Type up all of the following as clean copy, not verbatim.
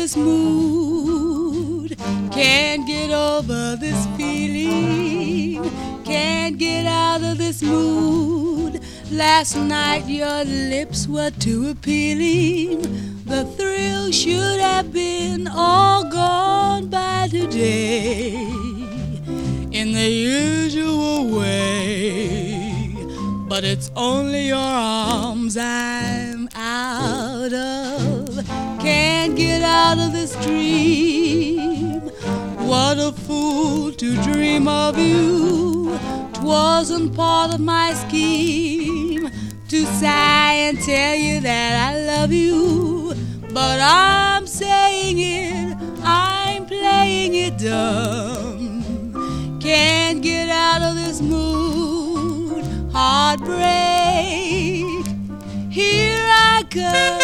this mood. Can't get over this feeling. Can't get out of this mood. Last night your lips were too appealing. The thrill should have been all gone by today in the usual way. But it's only your arms I'm out of. Can't get out of this dream. What a fool to dream of you. 'Twasn't part of my scheme to sigh and tell you that I love you. But I'm saying it, I'm playing it dumb. Can't get out of this mood. Heartbreak, here I come.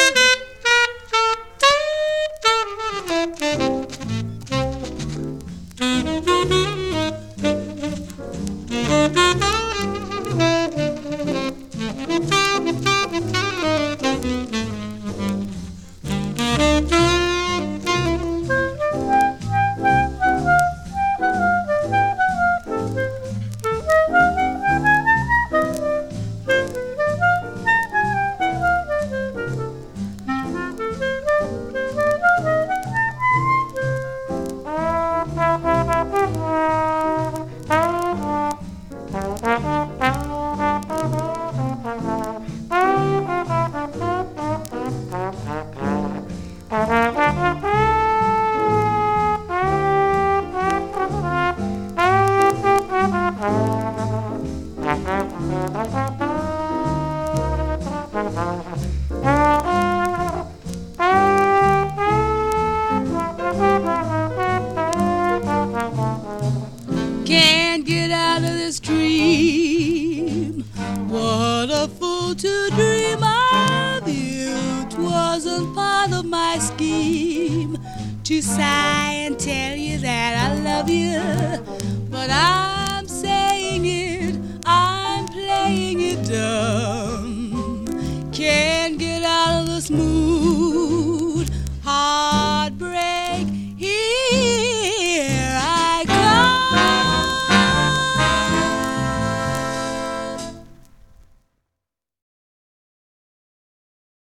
Can't get out of this dream. What a fool to dream of you. 'Twasn't part of my scheme to sigh and tell you that I love you. But